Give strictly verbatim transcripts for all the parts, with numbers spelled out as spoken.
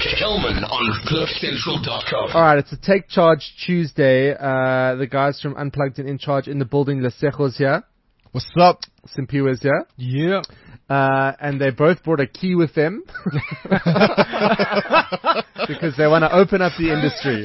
Kelman on cliff central dot com. All right, it's a Take Charge Tuesday. Uh, the guys from Unplugged and In Charge in the building. Lesejo's here. What's up? Simpiwa's here. Yeah. Uh, and they both brought a key with them because they want to open up the industry.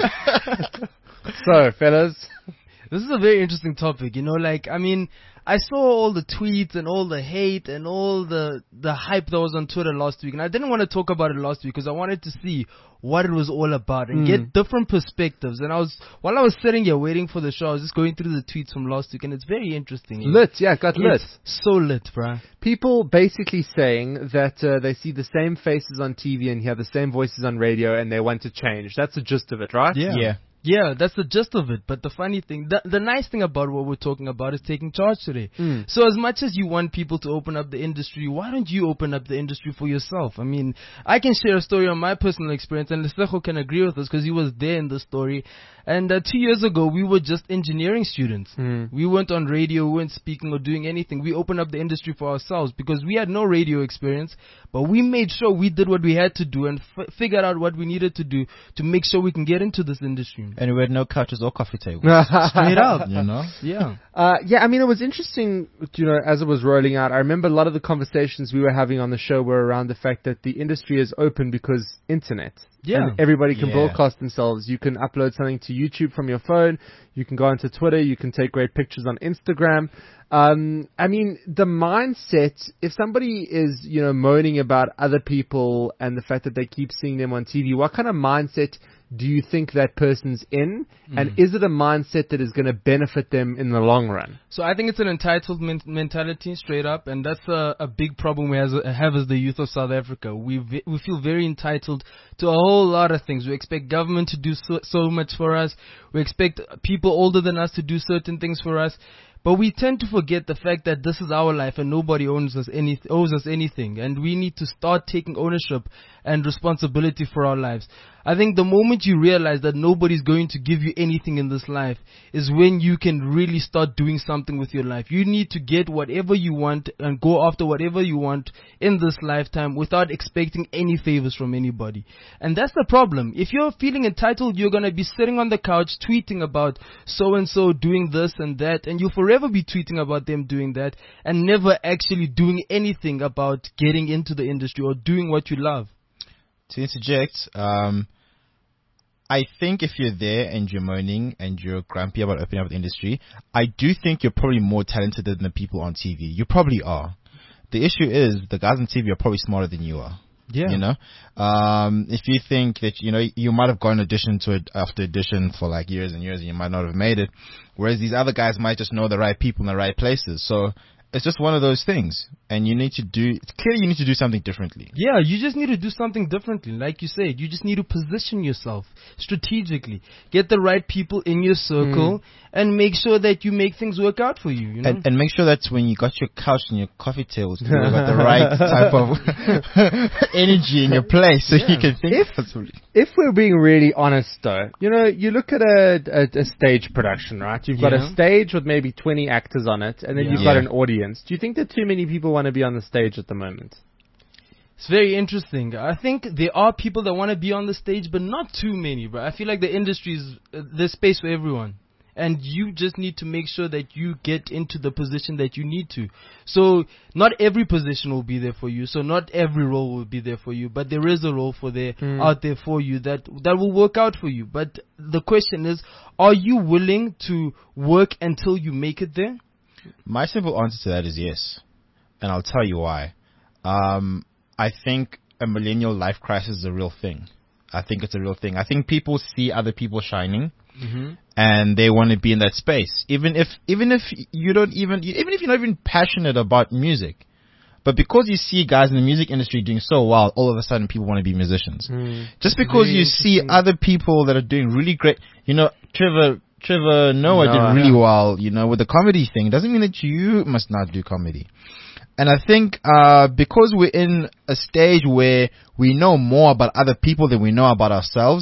So, fellas. This is a very interesting topic, you know, like, I mean, I saw all the tweets and all the hate and all the, the hype that was on Twitter last week, and I didn't want to talk about it last week because I wanted to see what it was all about and mm. get different perspectives. And I was, while I was sitting here waiting for the show, I was just going through the tweets from last week, and it's very interesting. Lit, yeah, it got it's lit. So lit, bruh. People basically saying that uh, they see the same faces on T V and hear the same voices on radio, and they want to change. That's the gist of it, right? Yeah. Yeah. Yeah, that's the gist of it. But the funny thing, the, the nice thing about what we're talking about is taking charge today. Mm. So as much as you want people to open up the industry, why don't you open up the industry for yourself? I mean, I can share a story on my personal experience, and Lesejo can agree with us because he was there in the story. And uh, two years ago, we were just engineering students. Mm. We weren't on radio, we weren't speaking or doing anything. We opened up the industry for ourselves because we had no radio experience, but we made sure we did what we had to do and f- figured out what we needed to do to make sure we can get into this industry. And we had no couches or coffee tables. Straight up. You know? Yeah. Uh, yeah, I mean, it was interesting, you know, as it was rolling out. I remember a lot of the conversations we were having on the show were around the fact that the industry is open because internet. Yeah. And everybody can Yeah. broadcast themselves. You can upload something to YouTube from your phone. You can go onto Twitter. You can take great pictures on Instagram. Um, I mean, the mindset, if somebody is, you know, moaning about other people and the fact that they keep seeing them on T V, what kind of mindset do you think that person's in? Mm. And is it a mindset that is going to benefit them in the long run? So I think it's an entitled men- mentality, straight up, and that's a, a big problem we has, have as the youth of South Africa. We v- we feel very entitled to a whole lot of things. We expect government to do so, so much for us. We expect people older than us to do certain things for us. But we tend to forget the fact that this is our life and nobody owns us any, owes us anything. And we need to start taking ownership and responsibility for our lives. I think the moment you realize that nobody's going to give you anything in this life is when you can really start doing something with your life. You need to get whatever you want and go after whatever you want in this lifetime without expecting any favors from anybody. And that's the problem. If you're feeling entitled, you're going to be sitting on the couch tweeting about so-and-so doing this and that, and you'll forever be tweeting about them doing that and never actually doing anything about getting into the industry or doing what you love. To interject, um, I think if you're there and you're moaning and you're grumpy about opening up the industry, I do think you're probably more talented than the people on T V. You probably are. The issue is the guys on T V are probably smarter than you are. Yeah. You know, um, if you think that, you know, you might have gone audition to it after audition for like years and years and you might not have made it, whereas these other guys might just know the right people in the right places. So it's just one of those things, and you need to do, clearly you need to do something differently. Yeah, you just need to do something differently. Like you said, you just need to position yourself strategically. Get the right people in your circle mm. and make sure that you make things work out for you. you know? and, and make sure that when you got your couch and your coffee tables, you've got the right type of energy in your place so yeah. you can think if, possibly. If we're being really honest though, you know, you look at a, a, a stage production, right? You've got yeah. a stage with maybe twenty actors on it, and then yeah. you've got yeah. an audience. Do you think that too many people want to be on the stage at the moment? It's very interesting. I think there are people that want to be on the stage, but not too many, bro. I feel like the industry is, uh, there's space for everyone. And you just need to make sure that you get into the position that you need to. So not every position will be there for you. So not every role will be there for you. But there is a role for there mm. out there for you that that will work out for you. But the question is, are you willing to work until you make it there? My simple answer to that is yes. And I'll tell you why. Um, I think a millennial life crisis is a real thing. I think it's a real thing. I think people see other people shining. Mm-hmm. And they want to be in that space, even if even if you don't even even if you're not even passionate about music, but because you see guys in the music industry doing so well, all of a sudden people want to be musicians. Mm. Just because really you see other people that are doing really great, you know, Trevor Trevor Noah no, did really yeah. well, you know, with the comedy thing, doesn't mean that you must not do comedy. And I think uh because we're in a stage where we know more about other people than we know about ourselves,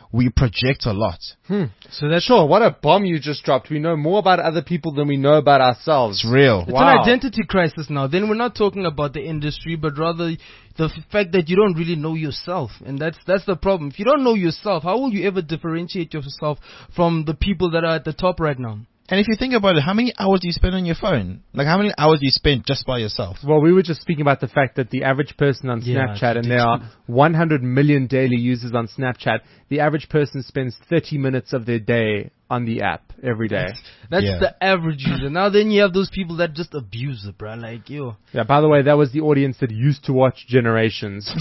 we project a lot. Hmm. So that's Sure, what a bomb you just dropped. We know more about other people than we know about ourselves. It's real. It's Wow. an identity crisis now. Then we're not talking about the industry, but rather the f- fact that you don't really know yourself, and that's that's the problem. If you don't know yourself, how will you ever differentiate yourself from the people that are at the top right now? And if you think about it, how many hours do you spend on your phone? Like, how many hours do you spend just by yourself? Well, we were just speaking about the fact that the average person on Yeah, Snapchat, it's and there are one hundred million daily users on Snapchat, the average person spends thirty minutes of their day on the app every day. That's Yeah. the average user. Now then you have those people that just abuse it, bro. Like, yo. Yeah, by the way, that was the audience that used to watch Generations.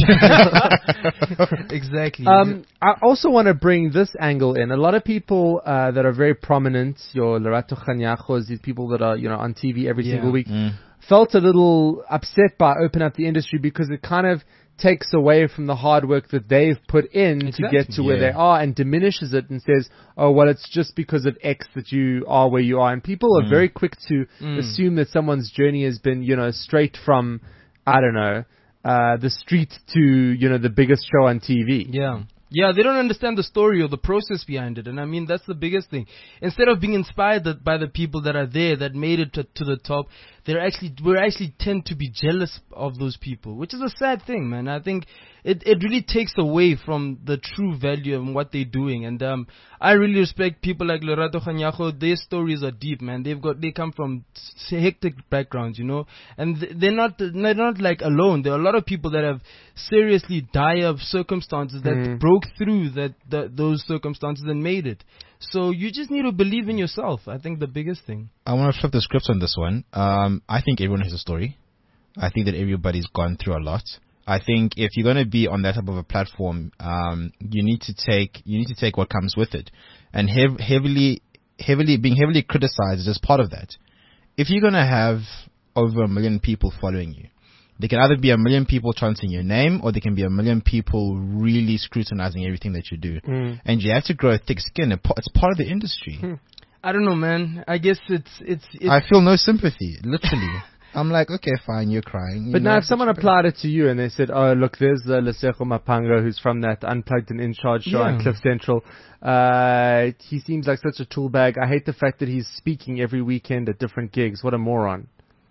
Exactly. Um, I also want to bring this angle in. A lot of people uh, that are very prominent, your Lerato Kanyachos, these people that are, you know, on T V every Yeah. single week, Mm. felt a little upset by Open Up the Industry because it kind of takes away from the hard work that they've put in to Exactly. get to where Yeah. they are, and diminishes it and says, oh, well, it's just because of X that you are where you are. And people are Mm. very quick to Mm. assume that someone's journey has been, you know, straight from, I don't know, uh, the street to, you know, the biggest show on T V. Yeah. Yeah, they don't understand the story or the process behind it. And I mean, that's the biggest thing. Instead of being inspired that, by the people that are there, that made it to, to the top, they're actually, we actually tend to be jealous of those people, which is a sad thing, man. I think it, it really takes away from the true value of what they're doing. And, um, I really respect people like Lerato Khanyago. Their stories are deep, man. They've got, they come from s- hectic backgrounds, you know, and th- they're not, they're not like alone. There are a lot of people that have seriously dire circumstances that Mm. broke through that, that those circumstances and made it. So you just need to believe in yourself. I think the biggest thing. I want to flip the script on this one. Um, I think everyone has a story. I think that everybody's gone through a lot. I think if you're going to be on that type of a platform, um, you need to take you need to take what comes with it, and hev- heavily, heavily being heavily criticized is just part of that. If you're going to have over a million people following you, there can either be a million people chanting your name, or there can be a million people really scrutinizing everything that you do. Mm. And you have to grow a thick skin. It's part of the industry. Hmm. I don't know, man. I guess it's it's. it's I feel no sympathy, literally. I'm like, okay, fine, you're crying. you But know, now, if someone it's- applied it to you and they said, "Oh, look, there's the Lesego Mapanga who's from that Unplugged and In Charge show on Yeah. Cliff Central. Uh, he seems like such a tool bag. I hate the fact that he's speaking every weekend at different gigs. What a moron!"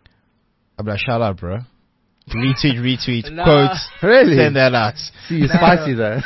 I'm like, shout out, bro. Retweet, retweet, Nah. quotes, Really? send that out. See, you're Nah. spicy though.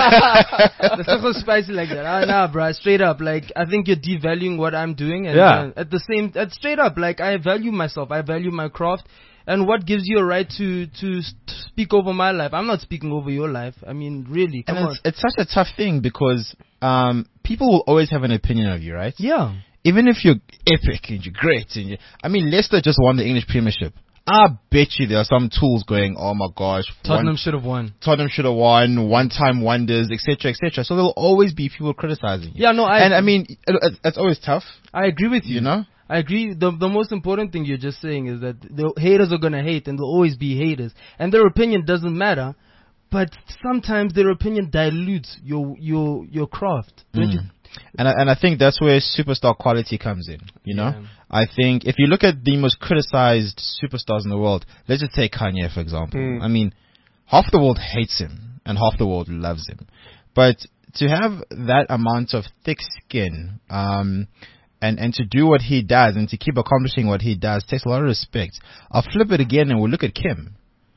That's not so spicy like that. Ah, nah, bro. Straight up, like I think you're devaluing what I'm doing, and Yeah. uh, at the same, at straight up, like I value myself. I value my craft. And what gives you a right to to s- to speak over my life? I'm not speaking over your life. I mean, really, come And on. it's, it's such a tough thing because um, people will always have an opinion of you, right? Yeah. Even if you're epic and you're great. and you, I mean, Leicester just won the English Premiership. I bet you there are some tools going, oh my gosh, Tottenham one, should have won. Tottenham should have won, one-time wonders, et cetera, et cetera. So there will always be people criticizing you. Yeah, no, I and I mean, it, it, it's always tough, I agree with you. you know? I agree. The the most important thing you're just saying is that the haters are gonna hate, and there'll always be haters, and their opinion doesn't matter. But sometimes their opinion dilutes your your your craft. Don't you? Mm. And I, and I think that's where superstar quality comes in, you know? Yeah. I think if you look at the most criticized superstars in the world, let's just take Kanye, for example. Mm. I mean, half the world hates him and half the world loves him. But to have that amount of thick skin, um, and, and to do what he does and to keep accomplishing what he does takes a lot of respect. I'll flip it again and we'll look at Kim.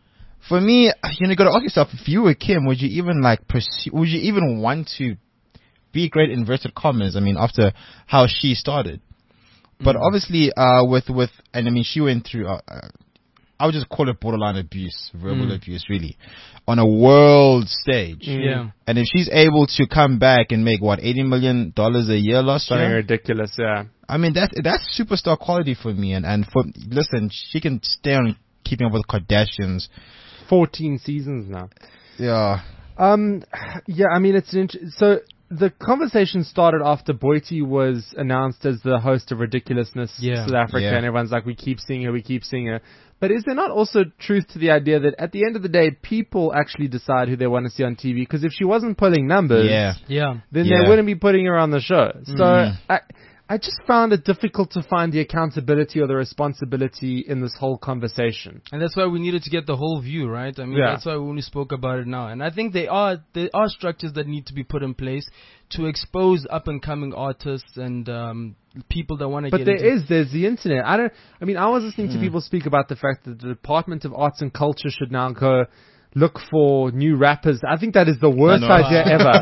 For me, you know, you gotta ask yourself, if you were Kim, would you even like pursue, would you even want to be great inverted commas? I mean, after how she started. But Mm. obviously, uh, with, with, and I mean, she went through, uh, uh, I would just call it borderline abuse, verbal Mm. abuse, really, on a world stage. Mm. Yeah. And if she's able to come back and make, what, eighty million dollars a year last Something year? ridiculous, yeah. I mean, that's, that's superstar quality for me. And, and for, listen, she can stay on keeping up with the Kardashians. fourteen seasons now. Yeah. Um, yeah, I mean, it's an int- so the conversation started after Boiti was announced as the host of Ridiculousness Yeah. South Africa, Yeah. and everyone's like, we keep seeing her, we keep seeing her. But is there not also truth to the idea that at the end of the day, people actually decide who they want to see on T V? Because if she wasn't pulling numbers, Yeah. Yeah. then Yeah. they wouldn't be putting her on the show. So Mhm. I, I just found it difficult to find the accountability or the responsibility in this whole conversation. And that's why we needed to get the whole view, right? I mean, Yeah. that's why we only spoke about it now. And I think there are there are structures that need to be put in place to expose up and coming artists and um, people that want to But get there into is, there's the internet. I don't, I mean, I was listening to people speak about the fact that the Department of Arts and Culture should now go look for new rappers. I think that is the worst No. idea ever.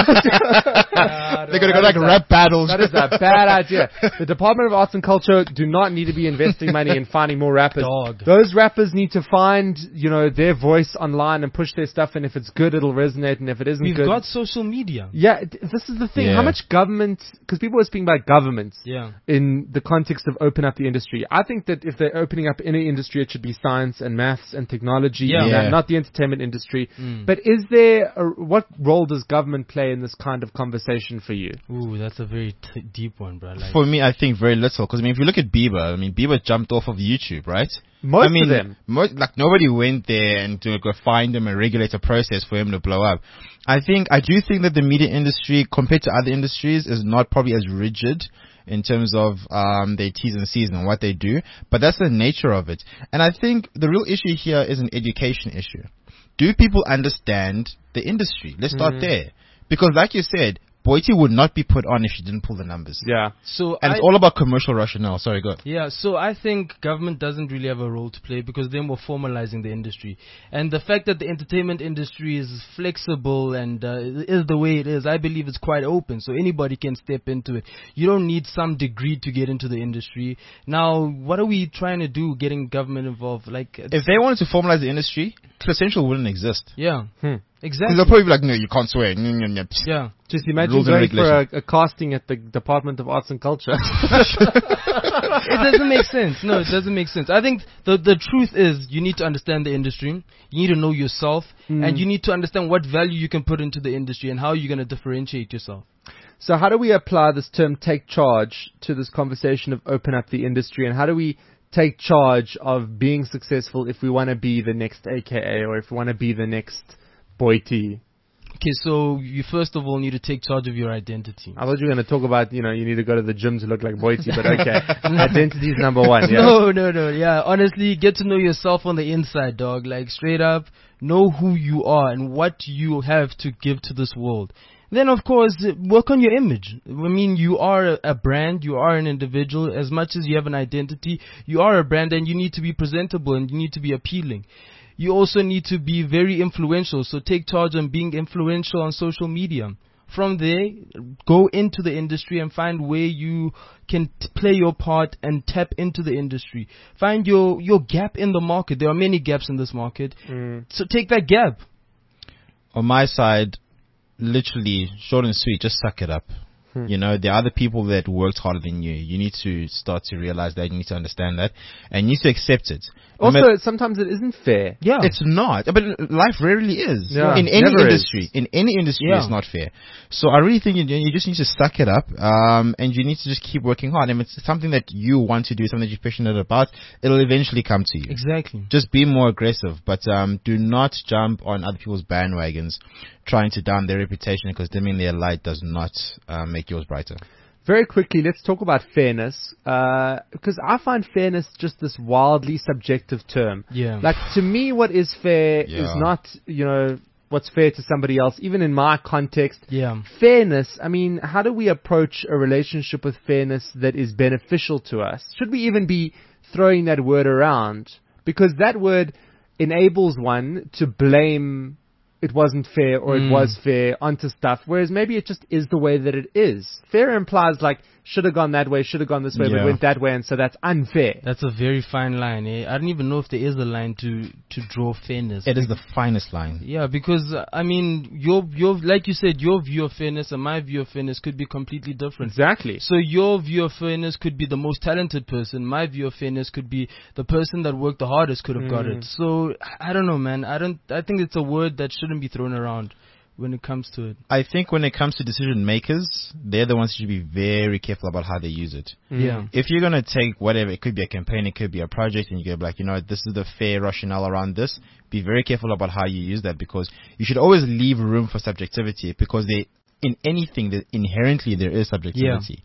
Nah, They're gonna go That like is a- rap battles. That is a bad idea. The Department of Arts and Culture do not need to be investing money in finding more rappers. Dog. Those rappers need to find, you know, their voice online and push their stuff, and if it's good, it'll resonate, and if it isn't We've good... got social media. yeah, th- this is the thing. Yeah. How much government... Because people are speaking about government Yeah. in the context of open up the industry. I think that if they're opening up any industry, it should be science and maths and technology, Yeah. and that, Yeah. not the entertainment industry. Mm. But is there... A, what role does government play in this kind of conversation for you? Ooh, that's a very t- deep one, bro. Like, For me, I think very little. Because I mean, if you look at Bieber, I mean, Bieber jumped off of YouTube, right? Most I mean, of them. Most, like nobody went there and to go find him and regulate a process for him to blow up. I think I do think that the media industry, compared to other industries, is not probably as rigid in terms of um, their T's and C's and what they do. But that's the nature of it. And I think the real issue here is an education issue. Do people understand the industry? Let's start there. Because like you said, Boity would not be put on if she didn't pull the numbers. Yeah. so And I, it's all about commercial rationale. Sorry, go. Yeah, so I think government doesn't really have a role to play because then we're formalizing the industry. And the fact that the entertainment industry is flexible and uh, is the way it is, I believe it's quite open, so anybody can step into it. You don't need some degree to get into the industry. Now, what are we trying to do getting government involved? Like, it's- If they wanted to formalize the industry, Cliff Central wouldn't exist. yeah, Hmm. Because exactly. they'll probably be like, no, you can't swear. Nyah, nyah, nyah. Psst. Yeah. Just imagine Rules and going for a, regulation. a casting at the Department of Arts and Culture. It doesn't make sense. No, it doesn't make sense. I think the the truth is you need to understand the industry. You need to know yourself, Mm. and you need to understand what value you can put into the industry and how you're going to differentiate yourself. So how do we apply this term take charge to this conversation of open up the industry, and how do we take charge of being successful if we want to be the next A K A or if we want to be the next Boity? Okay, so you first of all need to take charge of your identity. I thought you were going to talk about, you know, you need to go to the gym to look like Boity, but okay. Identity is number one, yeah. No, no, no. Yeah, honestly, get to know yourself on the inside, dog. Like, straight up, know who you are and what you have to give to this world. Then, of course, work on your image. I mean, you are a, a brand, you are an individual. As much as you have an identity, you are a brand, and you need to be presentable and you need to be appealing. You also need to be very influential, so take charge on being influential on social media. From there, go into the industry and find where you can t- play your part and tap into the industry. Find your, your gap in the market. There are many gaps in this market. Mm. So take that gap. On my side, literally, short and sweet, just suck it up. Hmm. You know, there are other people that worked harder than you. You need to start to realize that. You need to understand that. And you need to accept it. No Also, matter- sometimes it isn't fair. Yeah. It's not. But life rarely is. Yeah, in any never is. industry. In any industry, Yeah. it's not fair. So I really think you, you just need to suck it up. Um, and you need to just keep working hard. And if it's something that you want to do, something that you're passionate about, it'll eventually come to you. Exactly. Just be more aggressive, but um, do not jump on other people's bandwagons trying to down their reputation, because dimming their light does not uh, make yours brighter. Very quickly, let's talk about fairness, uh, because I find fairness just this wildly subjective term. Yeah. Like, to me, what is fair is Yeah. not, you know, what's fair to somebody else, even in my context. Yeah. Fairness, I mean, how do we approach a relationship with fairness that is beneficial to us? Should we even be throwing that word around? Because that word enables one to blame it wasn't fair or it Mm. was fair onto stuff, whereas maybe it just is the way that it is. Fair implies like, should have gone that way, should have gone this way, but Yeah. went that way, and so that's unfair. That's a very fine line, eh? I don't even know if there is a line to, to draw fairness. It is the finest line. Yeah, because uh, I mean, your your like you said, your view of fairness and my view of fairness could be completely different. Exactly. So your view of fairness could be the most talented person. My view of fairness could be the person that worked the hardest could have got Mm. it. So I I don't know, man. I don't. I think it's a word that shouldn't be thrown around when it comes to it. I think when it comes to decision makers, they're the ones who should be very careful about how they use it. Mm. Yeah. If you're going to take whatever, it could be a campaign, it could be a project, and you go like, you know, this is the fair rationale around this, be very careful about how you use that, because you should always leave room for subjectivity, because they, in anything, that inherently there is subjectivity.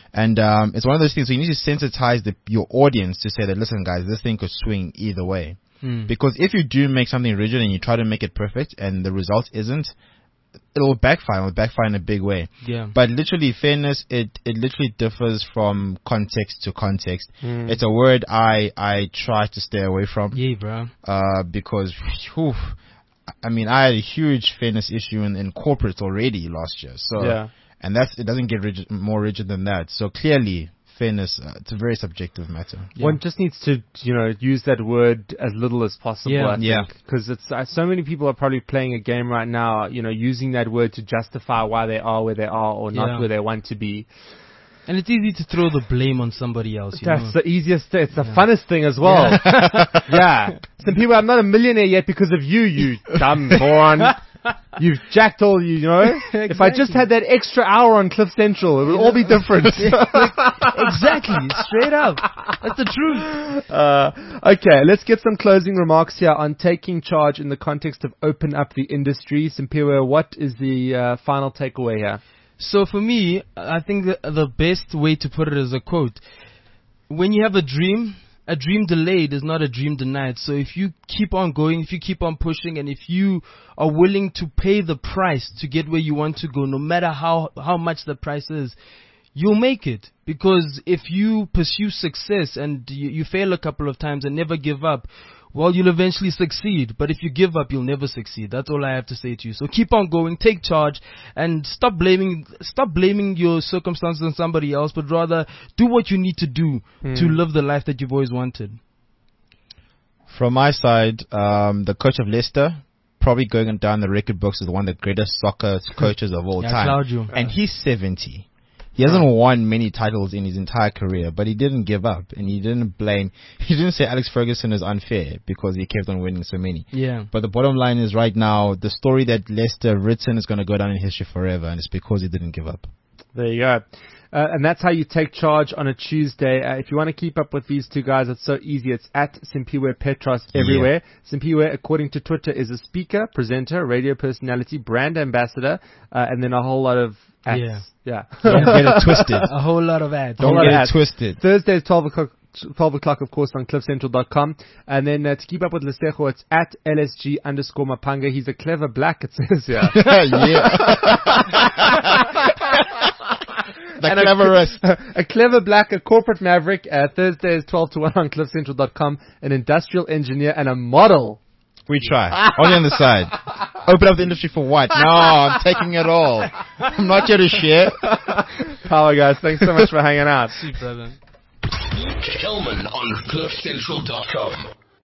And um, it's one of those things where you need to sensitize the, your audience to say that, listen, guys, this thing could swing either way. Mm. Because if you do make something rigid and you try to make it perfect and the result isn't, it'll backfire. It'll backfire in a big way. Yeah. But literally, fairness, it, it literally differs from context to context. Mm. It's a word I, I try to stay away from. Yeah, bro. Uh, because, whew, I mean, I had a huge fairness issue in, in corporate already last year. So, Yeah. and that's, it doesn't get rigid, more rigid than that. So clearly, fairness, uh, it's a very subjective matter. Yeah. One just needs to, you know, use that word as little as possible. Yeah. I think, Yeah. because it's uh, so many people are probably playing a game right now, you know, using that word to justify why they are where they are or not Yeah. where they want to be. And it's easy to throw the blame on somebody else. You That's know? the easiest. It's the Yeah. funnest thing as well. Yeah. Some people, I'm not a millionaire yet because of you, you dumb moron. You've jacked all you, you know. If I just Exactly. had that extra hour on Cliff Central, it would all be different. Exactly, straight up. That's the truth. Uh, okay, let's get some closing remarks here on taking charge in the context of open up the industry. Simpiwe, what is the uh, final takeaway here? So for me, I think the, the best way to put it is a quote. When you have a dream, a dream delayed is not a dream denied. So if you keep on going, if you keep on pushing, and if you are willing to pay the price to get where you want to go, no matter how, how much the price is, you'll make it. Because if you pursue success and you, you fail a couple of times and never give up, well, you'll eventually succeed. But if you give up, you'll never succeed. That's all I have to say to you. So keep on going, take charge, and stop blaming, stop blaming your circumstances on somebody else, but rather do what you need to do Hmm. to live the life that you've always wanted. From my side, um, the coach of Leicester, probably going down the record books as one of the greatest soccer coaches of all Yeah, time. Claudio. And he's seventy. He hasn't won many titles in his entire career, but he didn't give up, and he didn't blame, he didn't say Alex Ferguson is unfair because he kept on winning so many. Yeah. But the bottom line is right now, the story that Leicester written is going to go down in history forever, and it's because he didn't give up. There you go. Uh, and that's how you take charge on a Tuesday. Uh, if you want to keep up with these two guys, it's so easy. It's at Simpiwe Petros everywhere. Yeah. Simpiwe, according to Twitter, is a speaker, presenter, radio personality, brand ambassador, uh, and then a whole lot of ads. Yeah. Yeah. Don't get it twisted. A whole lot of ads. Don't lot get of it ads. twisted. Thursday is twelve o'clock. twelve o'clock, of course, on cliff central dot com. And then uh, to keep up with Lesego, it's at L S G underscore Mapanga. He's a clever black, it says here. Yeah. The And a- cleverest. A, clever black, a corporate maverick. Uh, Thursday is twelve to one on cliff central dot com. An industrial engineer and a model. We try. Only on the side. Open up the industry for what? No, I'm taking it all. I'm not here to share. Power, guys. Thanks so much for hanging out. Sweet, brother. Kelman on cliff central dot com.